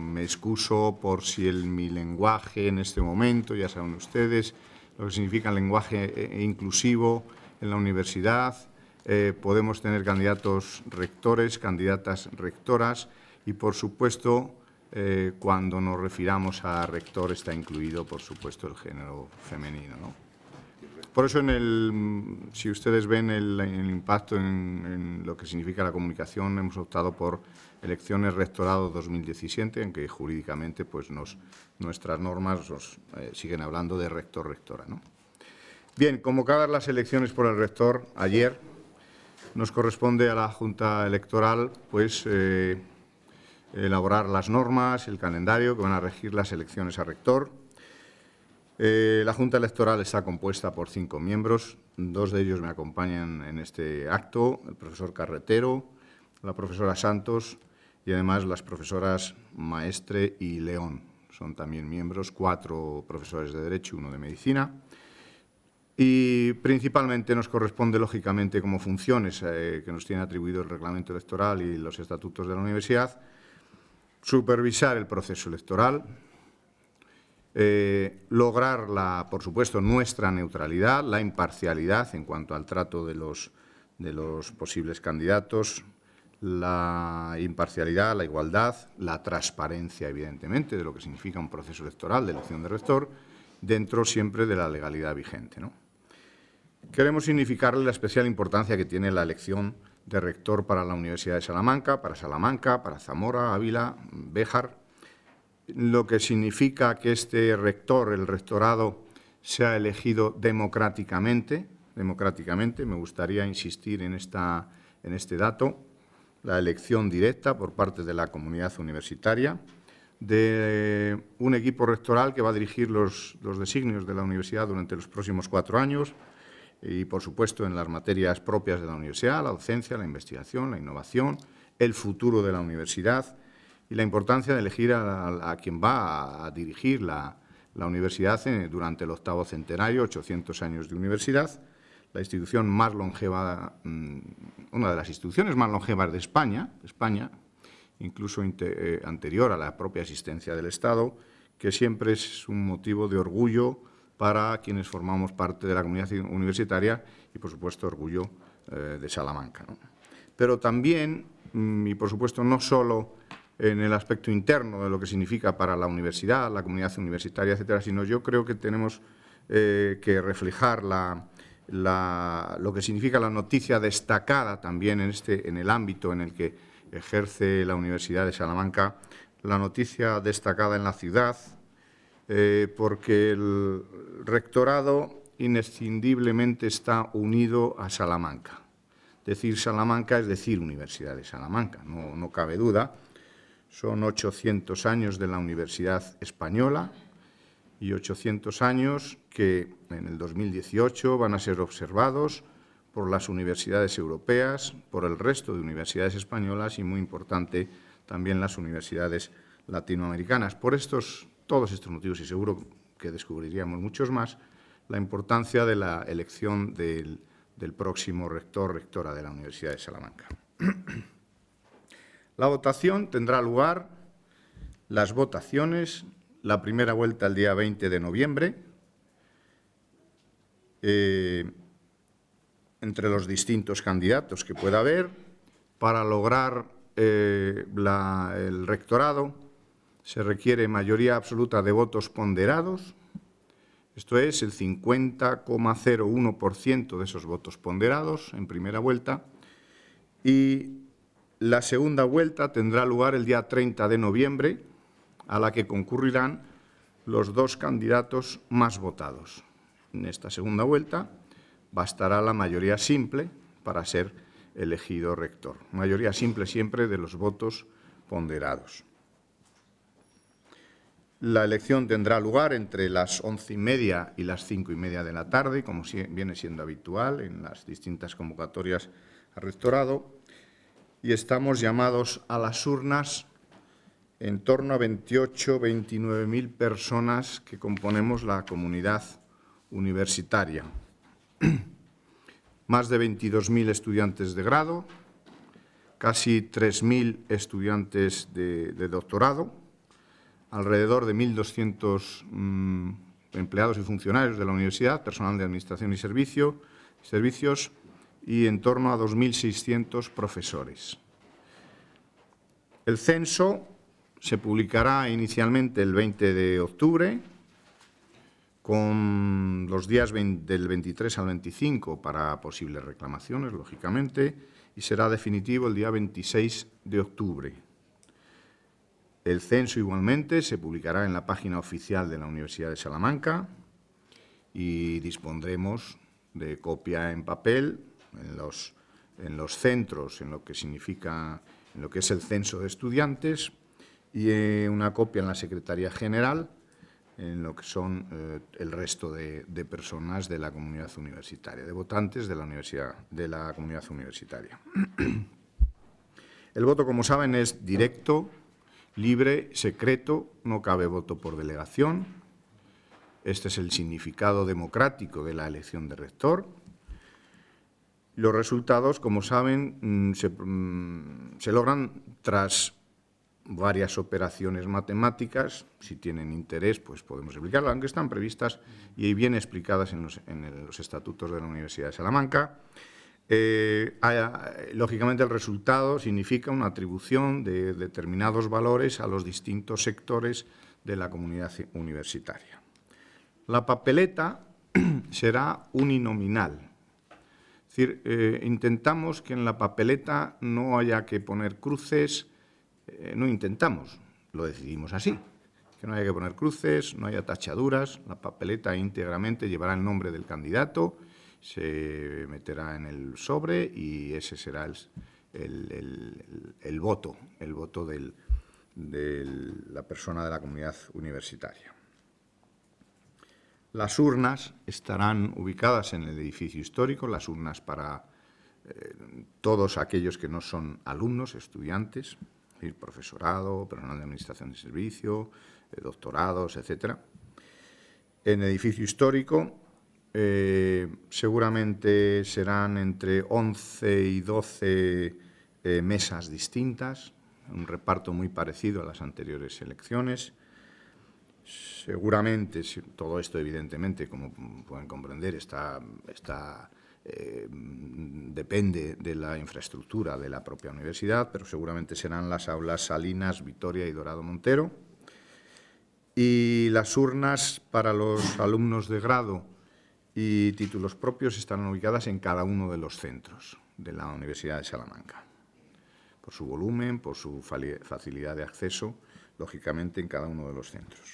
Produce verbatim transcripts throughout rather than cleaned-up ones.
me excuso por si el, mi lenguaje en este momento, ya saben ustedes, lo que significa el lenguaje eh, inclusivo en la universidad. Eh, podemos tener candidatos rectores, candidatas rectoras y, por supuesto, eh, cuando nos refiramos a rector está incluido, por supuesto, el género femenino, ¿no? Por eso, en el, si ustedes ven el, el impacto en, en lo que significa la comunicación, hemos optado por elecciones rectorado dos mil diecisiete, en que jurídicamente pues, nos, nuestras normas nos, eh, siguen hablando de rector-rectora, ¿no? Bien, convocadas las elecciones por el rector ayer, nos corresponde a la Junta Electoral pues, eh, elaborar las normas, el calendario que van a regir las elecciones a rector. Eh, la Junta Electoral está compuesta por cinco miembros, dos de ellos me acompañan en este acto, el profesor Carretero, la profesora Santos y además las profesoras Maestre y León. Son también miembros, cuatro profesores de Derecho y uno de Medicina. Y principalmente nos corresponde, lógicamente, como funciones eh, que nos tiene atribuido el reglamento electoral y los estatutos de la universidad, supervisar el proceso electoral, Eh, lograr, la, por supuesto, nuestra neutralidad, la imparcialidad en cuanto al trato de los, de los posibles candidatos, la imparcialidad, la igualdad, la transparencia, evidentemente, de lo que significa un proceso electoral de elección de rector, dentro siempre de la legalidad vigente, ¿no? Queremos significarle la especial importancia que tiene la elección de rector para la Universidad de Salamanca, para Salamanca, para Zamora, Ávila, Béjar, lo que significa que este rector, el rectorado, sea elegido democráticamente. Democráticamente, me gustaría insistir en, esta, en este dato, la elección directa por parte de la comunidad universitaria, de un equipo rectoral que va a dirigir los, los designios de la universidad durante los próximos cuatro años y, por supuesto, en las materias propias de la universidad, la docencia, la investigación, la innovación, el futuro de la universidad, y la importancia de elegir a, a, a quien va a, a dirigir la, la universidad en, durante el octavo centenario, ochocientos años de universidad, la institución más longeva, una de las instituciones más longevas de España, España incluso inter, eh, anterior a la propia existencia del Estado, que siempre es un motivo de orgullo para quienes formamos parte de la comunidad universitaria y, por supuesto, orgullo eh, de Salamanca, ¿no? Pero también, y por supuesto, no solo en el aspecto interno de lo que significa para la universidad, la comunidad universitaria, etcétera, sino yo creo que tenemos eh, que reflejar la, la, lo que significa la noticia destacada también en, este, en el ámbito en el que ejerce la Universidad de Salamanca, la noticia destacada en la ciudad, eh, porque el rectorado inescindiblemente está unido a Salamanca. Decir Salamanca es decir Universidad de Salamanca, no, no cabe duda. Son ochocientos años de la Universidad Española y ochocientos años que en el dos mil dieciocho van a ser observados por las universidades europeas, por el resto de universidades españolas y, muy importante, también las universidades latinoamericanas. Por estos, todos estos motivos, y seguro que descubriríamos muchos más, la importancia de la elección del, del próximo rector, rectora de la Universidad de Salamanca. La votación tendrá lugar, las votaciones, la primera vuelta el día veinte de noviembre, eh, entre los distintos candidatos que pueda haber. Para lograr eh, la, el rectorado se requiere mayoría absoluta de votos ponderados, esto es, el cincuenta coma cero uno por ciento de esos votos ponderados en primera vuelta, y la segunda vuelta tendrá lugar el día treinta de noviembre, a la que concurrirán los dos candidatos más votados. En esta segunda vuelta bastará la mayoría simple para ser elegido rector. Mayoría simple siempre de los votos ponderados. La elección tendrá lugar entre las once y media y las cinco y media de la tarde, como viene siendo habitual en las distintas convocatorias al rectorado. Y estamos llamados a las urnas en torno a veintiocho, veintinueve mil personas que componemos la comunidad universitaria. Más de veintidós mil estudiantes de grado, casi tres mil estudiantes de, de doctorado, alrededor de mil doscientos mmm, empleados y funcionarios de la universidad, personal de administración y servicio, servicios, y en torno a dos mil seiscientos profesores. El censo se publicará inicialmente el veinte de octubre, con los días del veintitrés al veinticinco para posibles reclamaciones, lógicamente, y será definitivo el día veintiséis de octubre. El censo, igualmente, se publicará en la página oficial de la Universidad de Salamanca y dispondremos de copia en papel en los, en los centros, en lo que significa, en lo que es el censo de estudiantes, y eh, una copia en la Secretaría General, en lo que son eh, el resto de, de personas de la comunidad universitaria, de votantes de la, universidad, de la comunidad universitaria. El voto, como saben, es directo, libre, secreto, no cabe voto por delegación. Este es el significado democrático de la elección de rector. Los resultados, como saben, se, se logran tras varias operaciones matemáticas. Si tienen interés, pues podemos explicarlas, aunque están previstas y bien explicadas en los, en el, los estatutos de la Universidad de Salamanca. Eh, hay, lógicamente, el resultado significa una atribución de determinados valores a los distintos sectores de la comunidad universitaria. La papeleta será uninominal. Es decir, eh, intentamos que en la papeleta no haya que poner cruces. Eh, no intentamos, lo decidimos así, que no haya que poner cruces, no haya tachaduras. La papeleta íntegramente llevará el nombre del candidato, se meterá en el sobre y ese será el, el, el, el, el voto, el voto del, de la persona de la comunidad universitaria. Las urnas estarán ubicadas en el edificio histórico, las urnas para eh, todos aquellos que no son alumnos, estudiantes, el profesorado, personal de administración de servicio, eh, doctorados, etcétera. En el edificio histórico eh, seguramente serán entre once y doce eh, mesas distintas, un reparto muy parecido a las anteriores elecciones. Seguramente, todo esto evidentemente, como pueden comprender, está, está Eh, depende de la infraestructura de la propia universidad, pero seguramente serán las aulas Salinas, Vitoria y Dorado Montero. Y las urnas para los alumnos de grado y títulos propios estarán ubicadas en cada uno de los centros de la Universidad de Salamanca, por su volumen, por su facilidad de acceso, lógicamente en cada uno de los centros.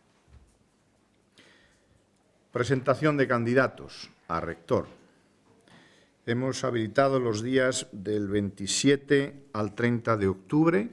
Presentación de candidatos a rector. Hemos habilitado los días del veintisiete al treinta de octubre.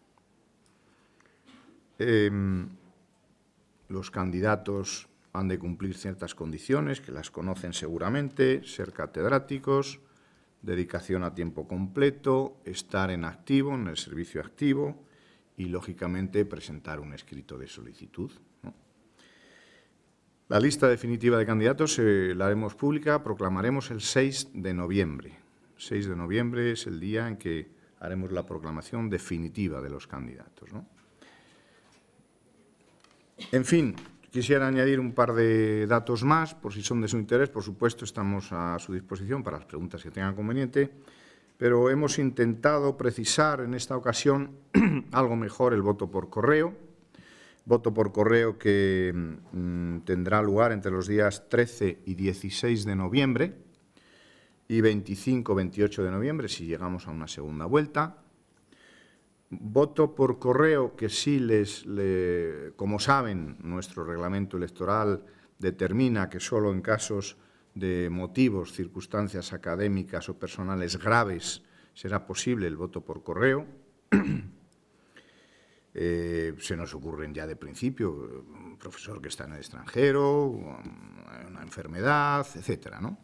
Eh, los candidatos han de cumplir ciertas condiciones, que las conocen seguramente: ser catedráticos, dedicación a tiempo completo, estar en activo, en el servicio activo y, lógicamente, presentar un escrito de solicitud, ¿no? La lista definitiva de candidatos eh, la haremos pública, proclamaremos el seis de noviembre. El seis de noviembre es el día en que haremos la proclamación definitiva de los candidatos, ¿no? En fin, quisiera añadir un par de datos más, por si son de su interés. Por supuesto, estamos a su disposición para las preguntas que tengan conveniente, pero hemos intentado precisar en esta ocasión algo mejor el voto por correo. Voto por correo que mmm, tendrá lugar entre los días trece y dieciséis de noviembre y veinticinco y veintiocho de noviembre, si llegamos a una segunda vuelta. Voto por correo que sí les, le, como saben, nuestro reglamento electoral determina que solo en casos de motivos, circunstancias académicas o personales graves será posible el voto por correo. Eh, se nos ocurren ya de principio un profesor que está en el extranjero, una enfermedad, etcétera, ¿no?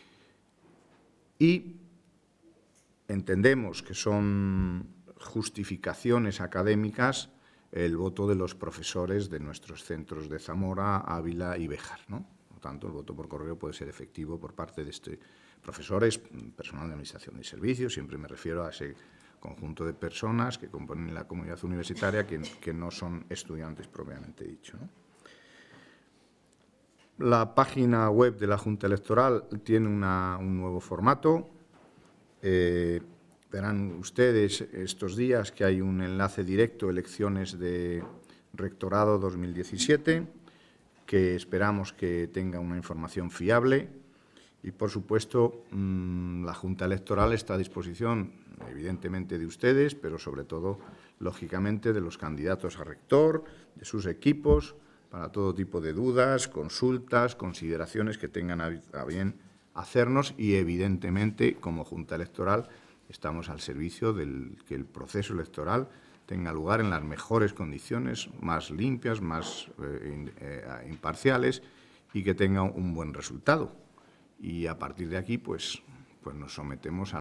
Y entendemos que son justificaciones académicas el voto de los profesores de nuestros centros de Zamora, Ávila y Béjar, ¿no? Por lo tanto, el voto por correo puede ser efectivo por parte de este profesores, personal de administración y servicios. Siempre me refiero a ese conjunto de personas que componen la comunidad universitaria que, que no son estudiantes propiamente dicho, ¿no? La página web de la Junta Electoral tiene una, un nuevo formato. Eh, verán ustedes estos días que hay un enlace directo, elecciones de rectorado dos mil diecisiete, que esperamos que tenga una información fiable y, por supuesto, mmm, la Junta Electoral está a disposición, evidentemente, de ustedes, pero sobre todo, lógicamente, de los candidatos a rector, de sus equipos, para todo tipo de dudas, consultas, consideraciones que tengan a bien hacernos y, evidentemente, como Junta Electoral, estamos al servicio de que el proceso electoral tenga lugar en las mejores condiciones, más limpias, más eh, eh, imparciales y que tenga un buen resultado. Y a partir de aquí, pues, pues nos sometemos a